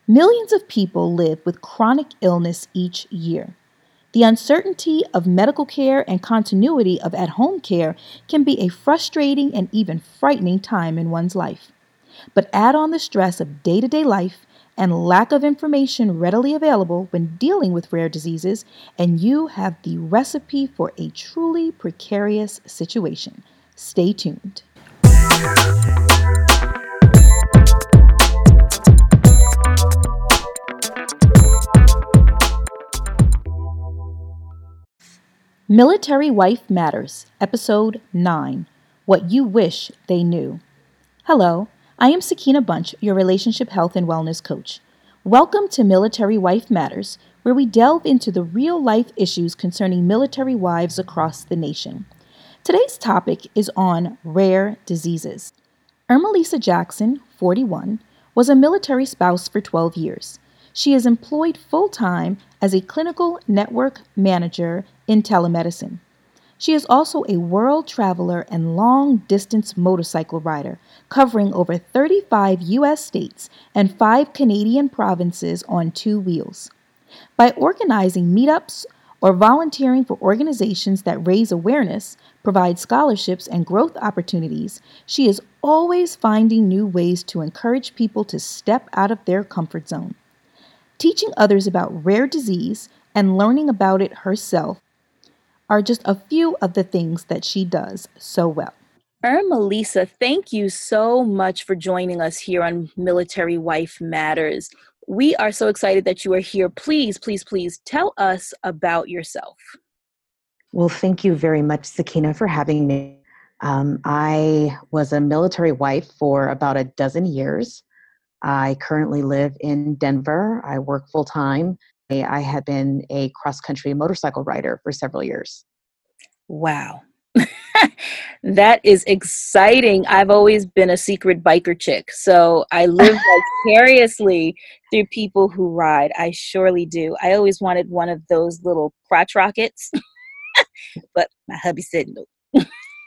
Millions of people live with chronic illness each year. The uncertainty of medical care and continuity of at-home care can be a frustrating and even frightening time in one's life. But add on the stress of day-to-day life and lack of information readily available when dealing with rare diseases, and you have the recipe for a truly precarious situation. Stay tuned. Military Wife Matters, Episode 9, What You Wish They Knew. Hello, I am Sakina Bunch, your relationship health and wellness coach. Welcome to Military Wife Matters, where we delve into the real-life issues concerning military wives across the nation. Today's topic is on rare diseases. Ermelisa Jackson, 41, was a military spouse for 12 years. She is employed full-time as a clinical network manager in telemedicine. She is also a world traveler and long-distance motorcycle rider, covering over 35 U.S. states and 5 Canadian provinces on 2 wheels. By organizing meetups or volunteering for organizations that raise awareness, provide scholarships and growth opportunities, she is always finding new ways to encourage people to step out of their comfort zone. Teaching others about rare disease and learning about it herself are just a few of the things that she does so well. Ermelisa, thank you so much for joining us here on Military Wife Matters. We are so excited that you are here. Please tell us about yourself. Well, thank you very much, Sakina, for having me. I was a military wife for about a dozen years. I currently live in Denver. I work full-time. I have been a cross-country motorcycle rider for several years. Wow. That is exciting. I've always been a secret biker chick, so I live vicariously through people who ride. I surely do. I always wanted one of those little crotch rockets, but my hubby said no.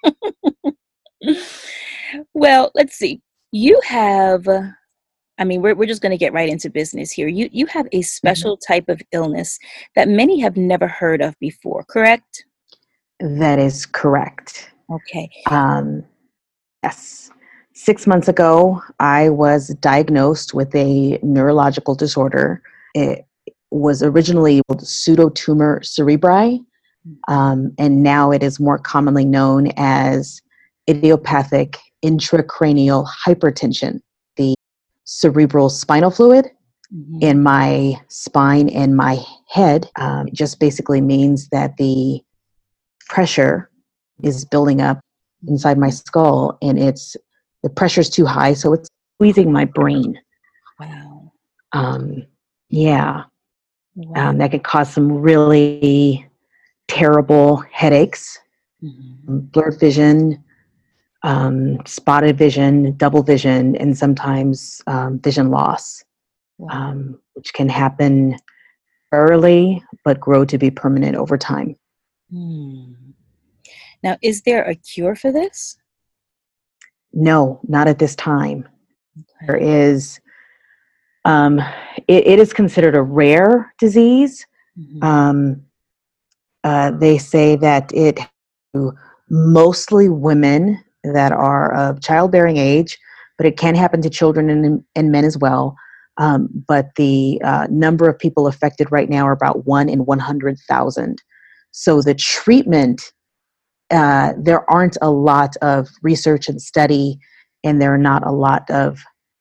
Well, let's see. You have, we're just going to get right into business here. You have a special type of illness that many have never heard of before, correct? That is correct. Okay. Yes. 6 months ago, I was diagnosed with a neurological disorder. It was originally called pseudotumor cerebri, and now it is more commonly known as idiopathic intracranial hypertension. The cerebral spinal fluid in my spine and my head just basically means that the pressure is building up inside my skull, and the pressure's too high, so it's squeezing my brain. Wow. Yeah. Wow. That could cause some really terrible headaches, blurred vision, spotted vision, double vision, and sometimes vision loss, which can happen early but grow to be permanent over time. Now, is there a cure for this? No, not at this time. Okay. There is, it is considered a rare disease. They say that it mostly women that are of childbearing age, but it can happen to children and men as well. But the number of people affected right now are about 1 in 100,000. So the treatment, there aren't a lot of research and study, and there are not a lot of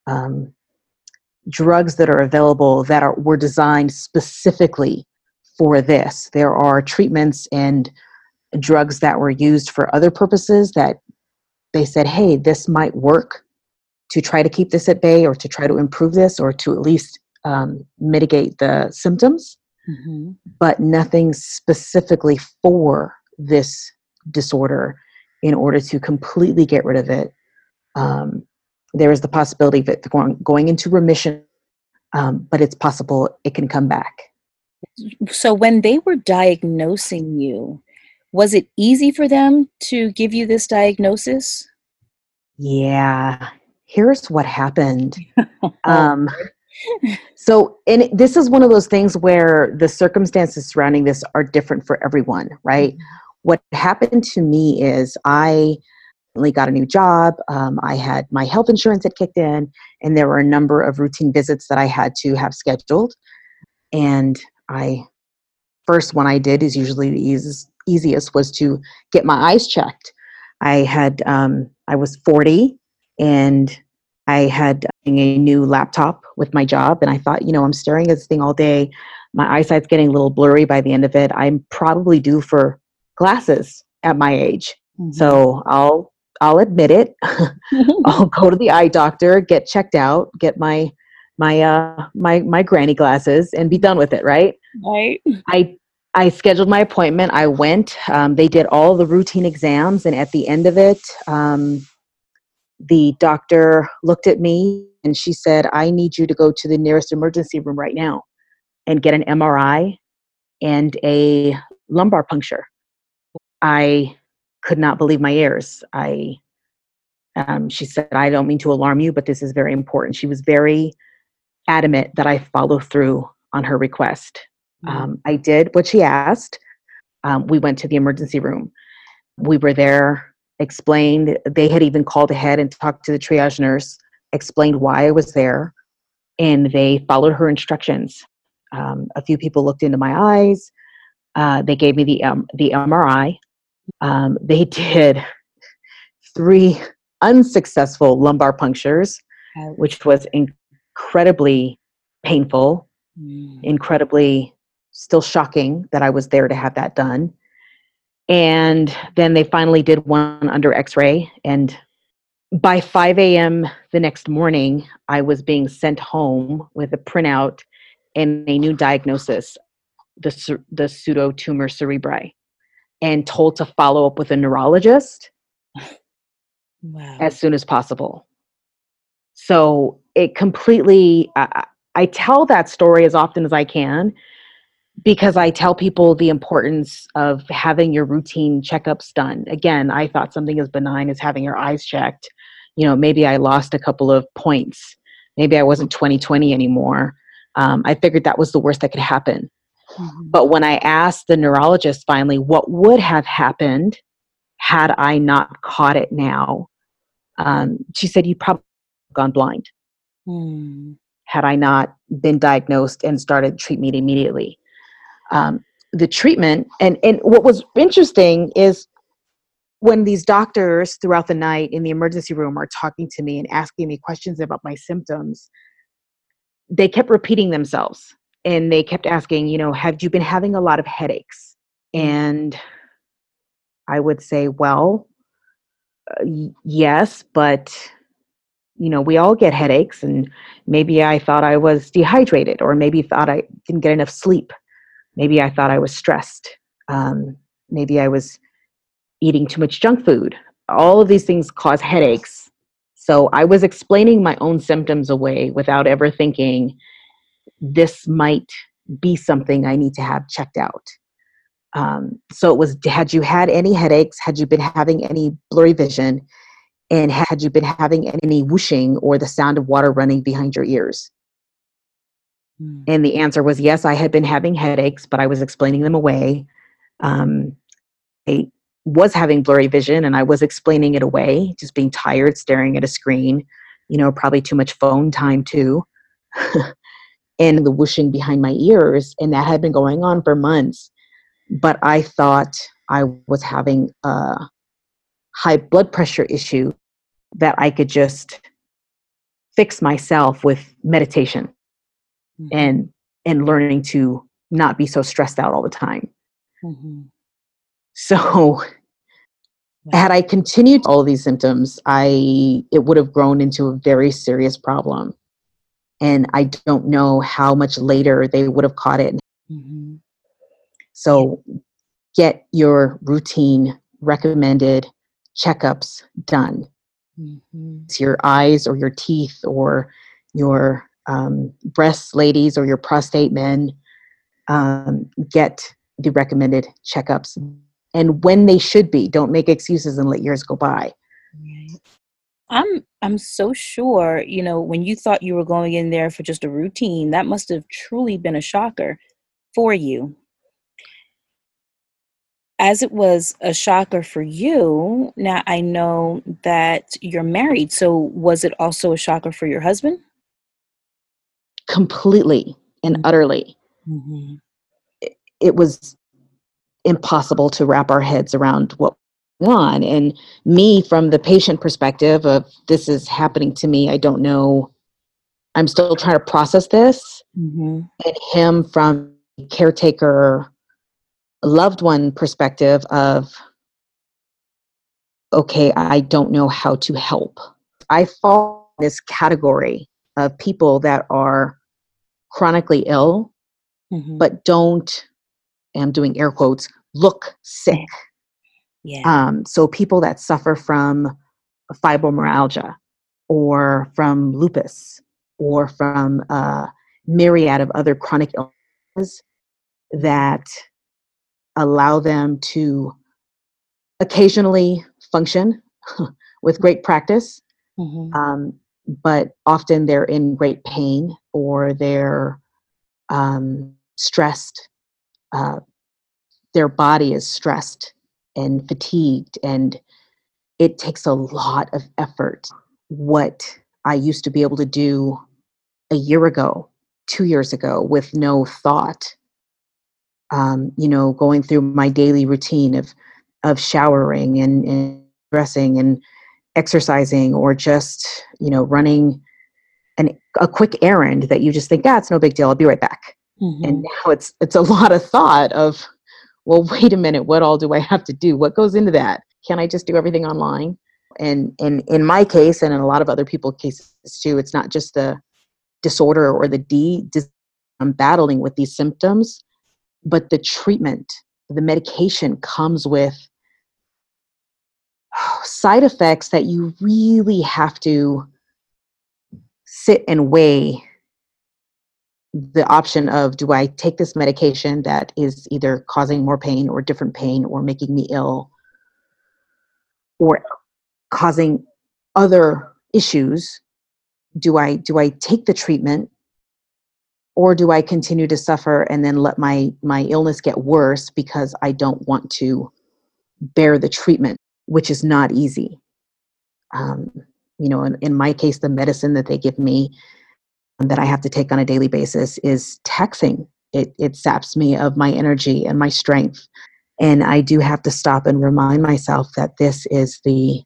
drugs that are available that were designed specifically for this. There are treatments and drugs that were used for other purposes that they said, hey, this might work to try to keep this at bay or to try to improve this or to at least mitigate the symptoms, but nothing specifically for this disorder in order to completely get rid of it. There is the possibility of it going into remission, but it's possible it can come back. So when they were diagnosing you, was it easy for them to give you this diagnosis? Yeah. Here's what happened. So, and this is one of those things where the circumstances surrounding this are different for everyone, right? What happened to me is I only got a new job. I had my health insurance had kicked in, and there were a number of routine visits that I had to have scheduled. And first one I did is usually the easiest was to get my eyes checked. I was 40 and I had a new laptop with my job. And I thought, I'm staring at this thing all day. My eyesight's getting a little blurry by the end of it. I'm probably due for glasses at my age. Mm-hmm. So I'll admit it. I'll go to the eye doctor, get checked out, get my granny glasses and be done with it. Right. Right. I scheduled my appointment. I went, they did all the routine exams. And at the end of it, the doctor looked at me and she said, I need you to go to the nearest emergency room right now and get an MRI and a lumbar puncture. I could not believe my ears. She said, I don't mean to alarm you, but this is very important. She was very adamant that I follow through on her request. I did what she asked. We went to the emergency room. We were there, explained. They had even called ahead and talked to the triage nurse, explained why I was there, and they followed her instructions. A few people looked into my eyes. They gave me the MRI. They did 3 unsuccessful lumbar punctures, which was incredibly painful, incredibly still shocking that I was there to have that done. And then they finally did one under X-ray. And by 5 a.m. the next morning, I was being sent home with a printout and a new diagnosis, the pseudotumor cerebri, and told to follow up with a neurologist as soon as possible. So it completely, I tell that story as often as I can because I tell people the importance of having your routine checkups done. Again, I thought something as benign as having your eyes checked. Maybe I lost a couple of points. Maybe I wasn't 20/20 anymore. I figured that was the worst that could happen. Mm-hmm. But when I asked the neurologist finally what would have happened had I not caught it now, she said, you'd probably gone blind had I not been diagnosed and started treatment immediately. The treatment, and what was interesting is when these doctors throughout the night in the emergency room are talking to me and asking me questions about my symptoms, they kept repeating themselves. And they kept asking, have you been having a lot of headaches? And I would say, well, yes, but we all get headaches, and maybe I thought I was dehydrated, or maybe thought I didn't get enough sleep. Maybe I thought I was stressed. Maybe I was eating too much junk food. All of these things cause headaches. So I was explaining my own symptoms away without ever thinking this might be something I need to have checked out. So it was, had you had any headaches? Had you been having any blurry vision? And had you been having any whooshing or the sound of water running behind your ears? And the answer was yes, I had been having headaches, but I was explaining them away. I was having blurry vision and I was explaining it away, just being tired, staring at a screen, probably too much phone time too. And the whooshing behind my ears. And that had been going on for months. But I thought I was having a high blood pressure issue that I could just fix myself with meditation and learning to not be so stressed out all the time. So had I continued all of these symptoms, it would have grown into a very serious problem. And I don't know how much later they would have caught it. So get your routine recommended checkups done. It's your eyes or your teeth or your breasts, ladies, or your prostate, men. Get the recommended checkups. And when they should be, don't make excuses and let years go by. I'm so sure, when you thought you were going in there for just a routine, that must have truly been a shocker for you. As it was a shocker for you, now I know that you're married. So was it also a shocker for your husband? Completely and utterly. Mm-hmm. It was impossible to wrap our heads around what was going on. And me, from the patient perspective of this is happening to me, I don't know. I'm still trying to process this. Mm-hmm. And him from caretaker, loved one perspective of, okay, I don't know how to help. I fall in this category of people that are chronically ill, Mm-hmm. but don't, I'm doing air quotes, look sick. Yeah. So people that suffer from fibromyalgia or from lupus or from a myriad of other chronic illnesses that allow them to occasionally function with great practice, Mm-hmm. but often they're in great pain or they're stressed. Uh, their body is stressed and fatigued, and it takes a lot of effort. What I used to be able to do a year ago, 2 years ago, with no thought, going through my daily routine of showering and dressing and exercising, or just running a quick errand that you just think, it's no big deal, I'll be right back. Mm-hmm. And now it's a lot of thought of, well, wait a minute, what all do I have to do? What goes into that? Can I just do everything online? And in my case, and in a lot of other people's cases too, it's not just the disorder or I'm battling with these symptoms, but the treatment, the medication comes with side effects that you really have to sit and weigh the option of, do I take this medication that is either causing more pain or different pain or making me ill or causing other issues? Do I take the treatment, or do I continue to suffer and then let my illness get worse because I don't want to bear the treatment, which is not easy. In my case, the medicine that they give me that I have to take on a daily basis is taxing. It saps me of my energy and my strength. And I do have to stop and remind myself that this is the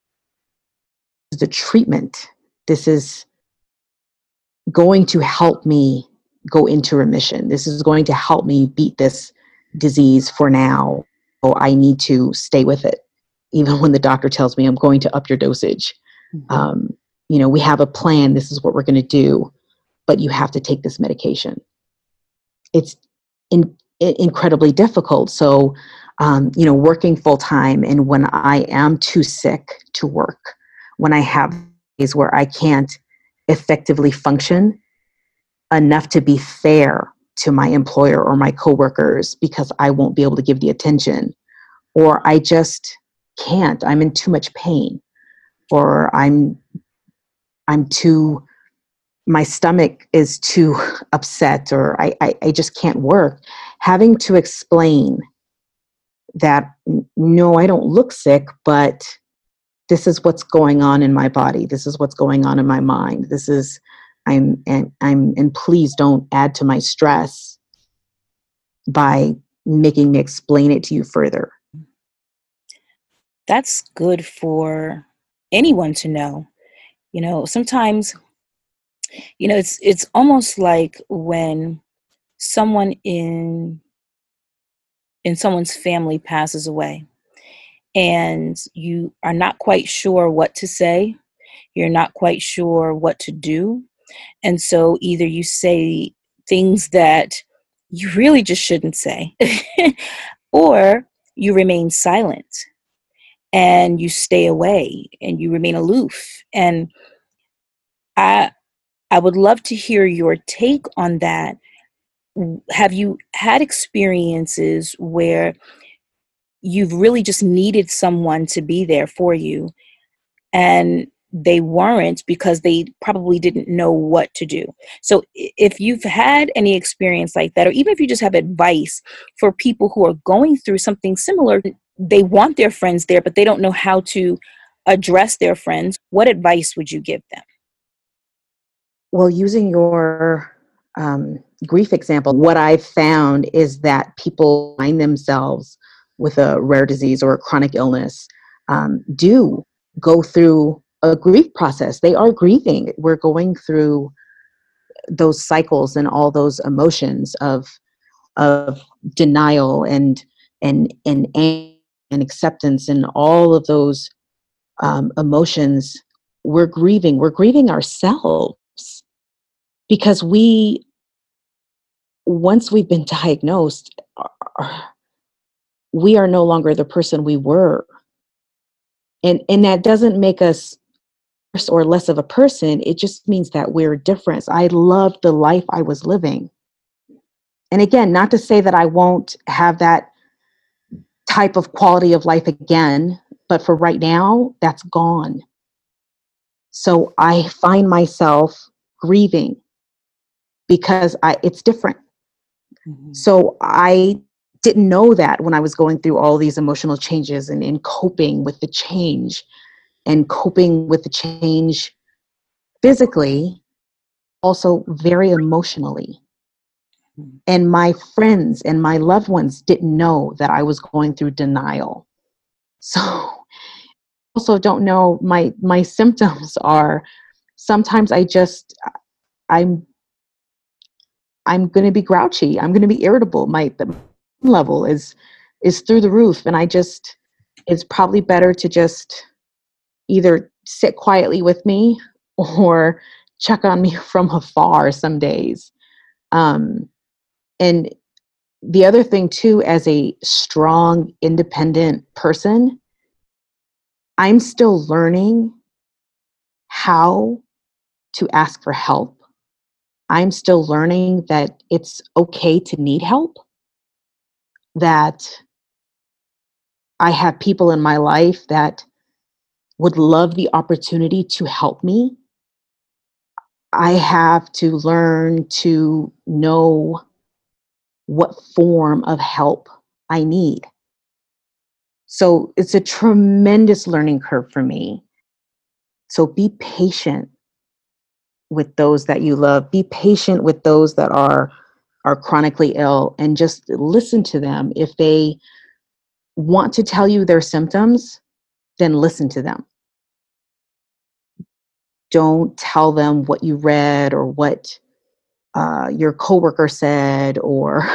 treatment. This is going to help me go into remission. This is going to help me beat this disease for now. So I need to stay with it, even when the doctor tells me I'm going to up your dosage. Mm-hmm. We have a plan. This is what we're going to do, but you have to take this medication. It's incredibly difficult. So, working full time, and when I am too sick to work, when I have days where I can't effectively function enough to be fair to my employer or my coworkers because I won't be able to give the attention, or I just can't, I'm in too much pain, or my stomach is too upset, or I just can't work. Having to explain that, no, I don't look sick, but this is what's going on in my body. This is what's going on in my mind. And please don't add to my stress by making me explain it to you further. That's good for anyone to know. Sometimes, it's almost like when someone in someone's family passes away and you are not quite sure what to say, you're not quite sure what to do. And so either you say things that you really just shouldn't say, or you remain silent and you stay away and you remain aloof. And I would love to hear your take on that. Have you had experiences where you've really just needed someone to be there for you, and they weren't because they probably didn't know what to do. So if you've had any experience like that, or even if you just have advice for people who are going through something similar, they want their friends there, but they don't know how to address their friends, what advice would you give them? Well, using your grief example, what I've found is that people find themselves with a rare disease or a chronic illness do go through a grief process. They are grieving. We're going through those cycles and all those emotions of denial and anger and acceptance and all of those emotions. We're grieving. We're grieving ourselves because once we've been diagnosed, we are no longer the person we were. And that doesn't make us worse or less of a person. It just means that we're different. I loved the life I was living. And again, not to say that I won't have that type of quality of life again, but for right now, that's gone. So I find myself grieving because it's different. Mm-hmm. So I didn't know that when I was going through all these emotional changes and coping with the change and coping with the change physically, also very emotionally. Mm-hmm. And my friends and my loved ones didn't know that I was going through denial. So also don't know my symptoms are sometimes I'm going to be grouchy. I'm going to be irritable. The level is through the roof. And it's probably better to just either sit quietly with me or check on me from afar some days. And the other thing too, as a strong, independent person, I'm still learning how to ask for help. I'm still learning that it's okay to need help, that I have people in my life that would love the opportunity to help me. I have to learn to know what form of help I need. So it's a tremendous learning curve for me. So be patient with those that you love. Be patient with those that are chronically ill, and just listen to them. If they want to tell you their symptoms, then listen to them. Don't tell them what you read or what your coworker said, or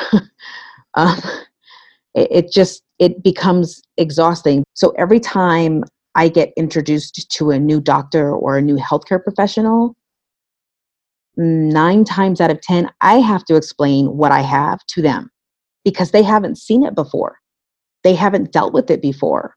it becomes exhausting. So every time I get introduced to a new doctor or a new healthcare professional, 9 times out of 10, I have to explain what I have to them because they haven't seen it before. They haven't dealt with it before.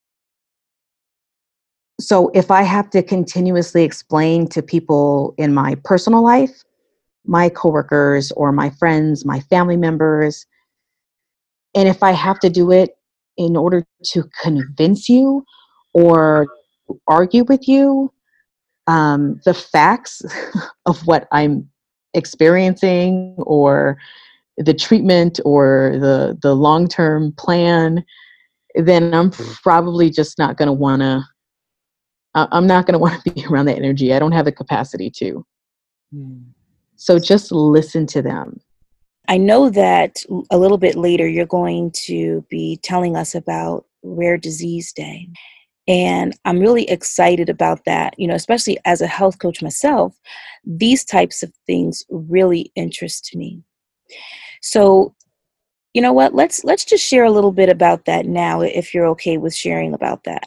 So if I have to continuously explain to people in my personal life, my coworkers or my friends, my family members, and if I have to do it in order to convince you or argue with you, the facts of what I'm experiencing or the treatment or the long-term plan, then I'm probably just not going to want to, I'm not going to want to be around that energy. I don't have the capacity to. So just listen to them. I know that a little bit later you're going to be telling us about Rare Disease Day. And I'm really excited about that, especially as a health coach myself. These types of things really interest me. So, you know what? Let's just share a little bit about that now, if you're okay with sharing about that.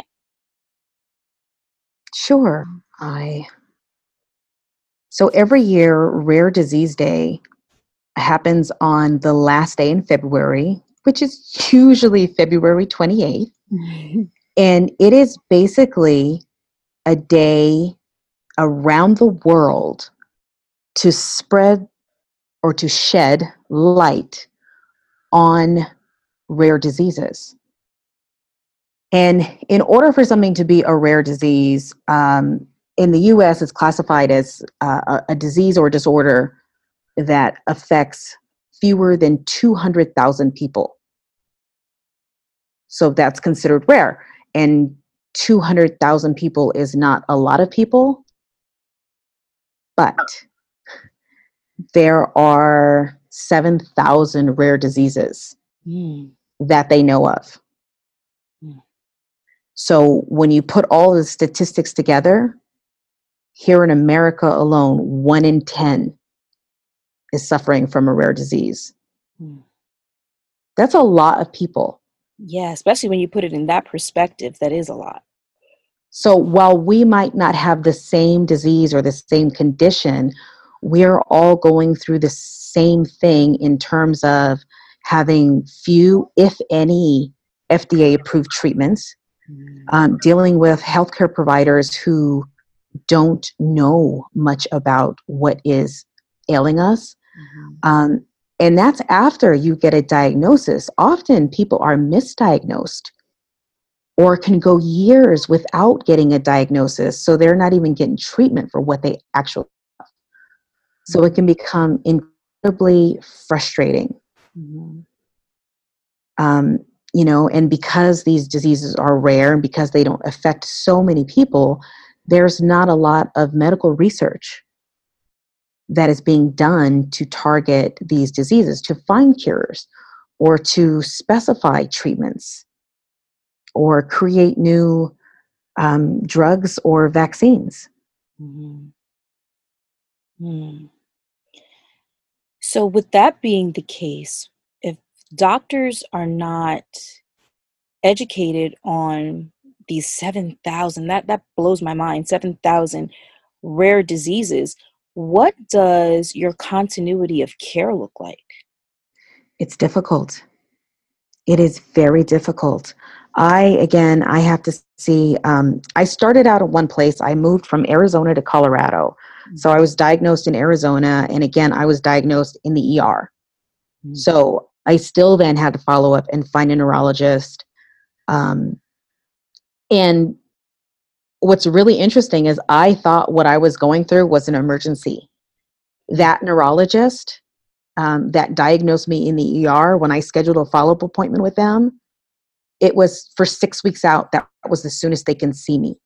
Sure. So every year, Rare Disease Day happens on the last day in February, which is usually February 28th. Mm-hmm. And it is basically a day around the world to spread or to shed light on rare diseases. And in order for something to be a rare disease, in the US, it's classified as a disease or disorder that affects fewer than 200,000 people. So that's considered rare. And 200,000 people is not a lot of people, but there are 7,000 rare diseases that they know of. So when you put all the statistics together, here in America alone, 1 in 10 is suffering from a rare disease. That's a lot of people. Yeah, especially when you put it in that perspective, that is a lot. So while we might not have the same disease or the same condition, we're all going through the same thing in terms of having few, if any, FDA-approved treatments, dealing with healthcare providers who don't know much about what is ailing us. And that's after you get a diagnosis. Often people are misdiagnosed or can go years without getting a diagnosis. So they're not even getting treatment for what they actually have. So it can become incredibly frustrating. And because these diseases are rare and because they don't affect so many people, there's not a lot of medical research that is being done to target these diseases, to find cures, or to specify treatments, or create new drugs or vaccines. So with that being the case, if doctors are not educated on these 7,000, that blows my mind, 7,000 rare diseases, what does your continuity of care look like? It's difficult. It is very difficult. I have to see, I started out at one place. I moved from Arizona to Colorado. So I was diagnosed in Arizona. And again, I was diagnosed in the ER. So I still then had to follow up and find a neurologist. And what's really interesting is I thought what I was going through was an emergency. That neurologist that diagnosed me in the ER, when I scheduled a follow-up appointment with them, it was for 6 weeks out. That was the soonest they can see me.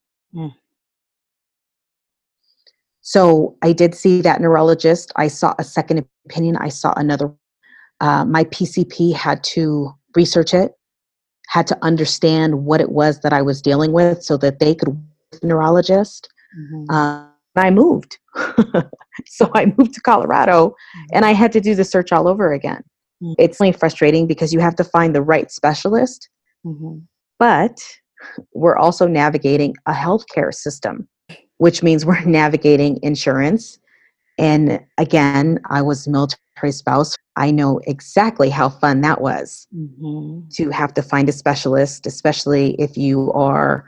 So I did see that neurologist. I saw a second opinion. I saw another. My PCP had to research it, had to understand what it was that I was dealing with so that they could work with the neurologist. I moved. So I moved to Colorado and I had to do the search all over again. It's really frustrating because you have to find the right specialist, but we're also navigating a healthcare system, which means we're navigating insurance. And again, I was a military spouse. I know exactly how fun that was to have to find a specialist, especially if you are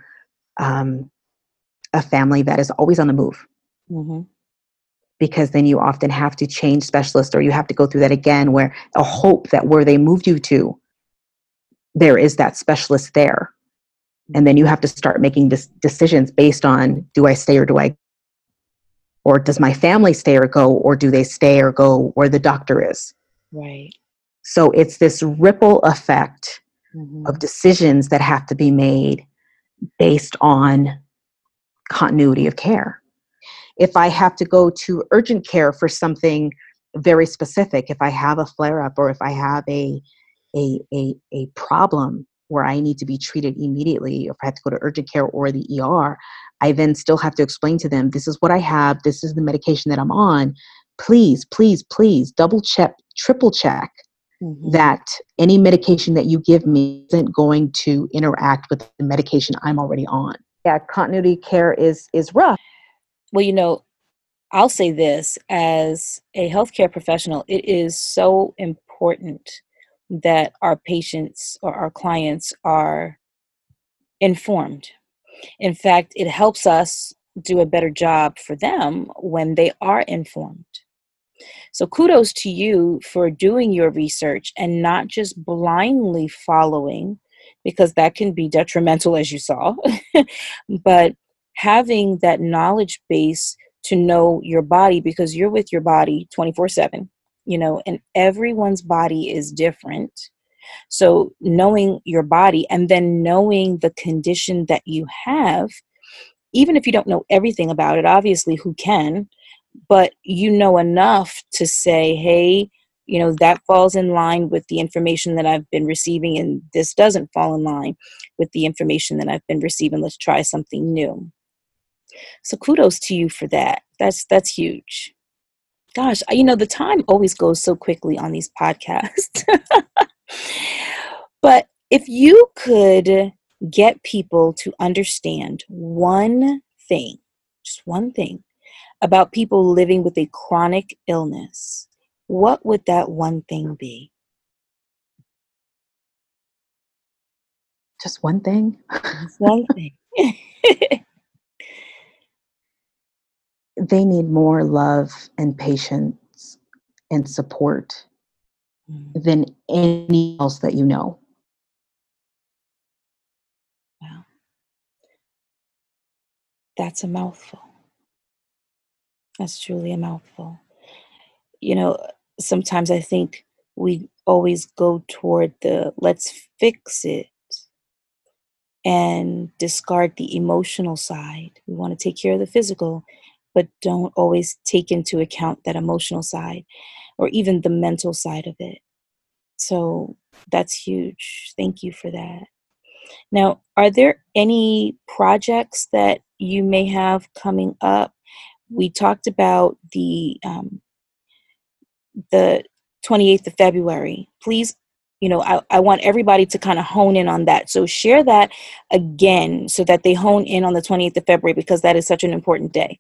a family that is always on the move. Because then you often have to change specialists, or you have to go through that again, where a hope that where they moved you to, there is that specialist there. And then you have to start making decisions based on, do I stay or do I, or does my family stay or go, or do they stay or go where the doctor is? Right. So it's this ripple effect of decisions that have to be made based on continuity of care. If I have to go to urgent care for something very specific, if I have a flare-up or if I have a problem where I need to be treated immediately, if I have to go to urgent care or the ER, I then still have to explain to them, this is what I have, this is the medication that I'm on. Please, please, please double check, triple check that any medication that you give me isn't going to interact with the medication I'm already on. Yeah, continuity care is rough. Well, I'll say this, as a healthcare professional, it is so important that our patients or our clients are informed. In fact, it helps us do a better job for them when they are informed. So kudos to you for doing your research and not just blindly following, because that can be detrimental, as you saw, but having that knowledge base to know your body, because you're with your body 24/7, and everyone's body is different. So knowing your body and then knowing the condition that you have, even if you don't know everything about it, obviously who can, but you know enough to say, hey, that falls in line with the information that I've been receiving, and this doesn't fall in line with the information that I've been receiving. Let's try something new. So kudos to you for that. That's huge. Gosh, the time always goes so quickly on these podcasts. But if you could get people to understand one thing, just one thing, about people living with a chronic illness, what would that one thing be? Just one thing? One thing. They need more love and patience and support than anything else that you know. Wow. That's a mouthful. That's truly a mouthful. Sometimes I think we always go toward the let's fix it and discard the emotional side. We want to take care of the physical, but don't always take into account that emotional side or even the mental side of it. So that's huge. Thank you for that. Now, are there any projects that you may have coming up? We talked about the 28th of February. Please, I want everybody to kind of hone in on that. So share that again so that they hone in on the 28th of February, because that is such an important day.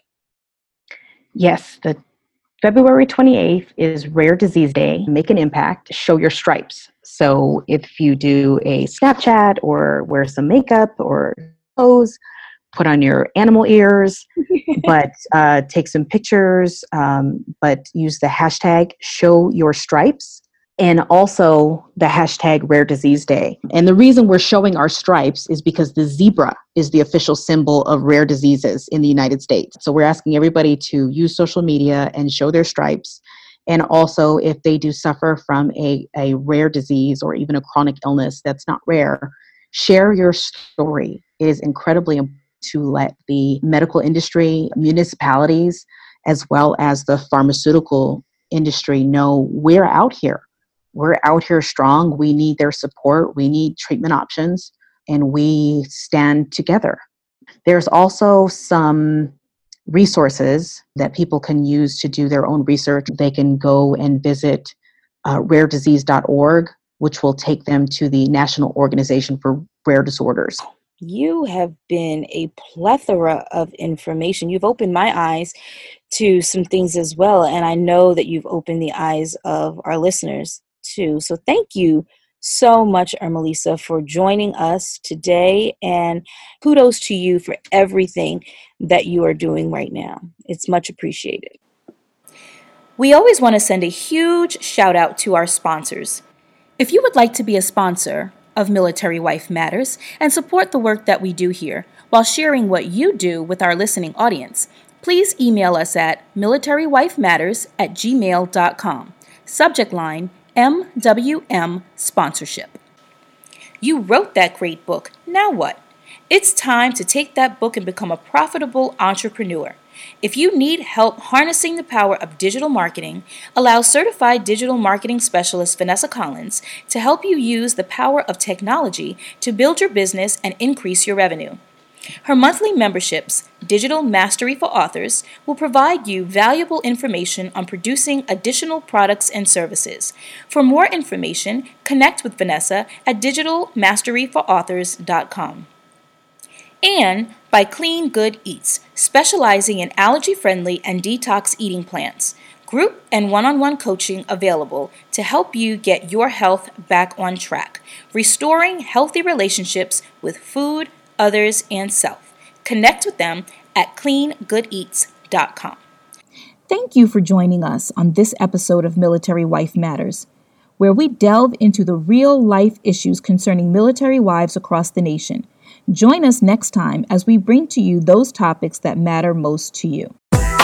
Yes, the February 28th is Rare Disease Day. Make an impact, show your stripes. So if you do a Snapchat or wear some makeup or clothes, put on your animal ears, but take some pictures, but use the hashtag show your stripes and also the hashtag Rare Disease Day. And the reason we're showing our stripes is because the zebra is the official symbol of rare diseases in the United States. So we're asking everybody to use social media and show their stripes. And also, if they do suffer from a rare disease or even a chronic illness that's not rare, share your story. It is incredibly important to let the medical industry, municipalities, as well as the pharmaceutical industry know we're out here. We're out here strong. We need their support. We need treatment options, and we stand together. There's also some resources that people can use to do their own research. They can go and visit raredisease.org, which will take them to the National Organization for Rare Disorders. You have been a plethora of information. You've opened my eyes to some things as well, and I know that you've opened the eyes of our listeners too. So thank you so much, Ermelisa, for joining us today, and kudos to you for everything that you are doing right now. It's much appreciated. We always want to send a huge shout out to our sponsors. If you would like to be a sponsor of Military Wife Matters and support the work that we do here while sharing what you do with our listening audience, please email us at militarywifematters@gmail.com. Subject line, MWM Sponsorship. You wrote that great book. Now what? It's time to take that book and become a profitable entrepreneur. If you need help harnessing the power of digital marketing, allow certified digital marketing specialist Vanessa Collins to help you use the power of technology to build your business and increase your revenue. Her monthly memberships, Digital Mastery for Authors, will provide you valuable information on producing additional products and services. For more information, connect with Vanessa at digitalmasteryforauthors.com. And by Clean Good Eats, specializing in allergy-friendly and detox eating plans. Group and one-on-one coaching available to help you get your health back on track, restoring healthy relationships with food, others, and self. Connect with them at cleangoodeats.com. Thank you for joining us on this episode of Military Wife Matters, where we delve into the real-life issues concerning military wives across the nation. Join us next time as we bring to you those topics that matter most to you.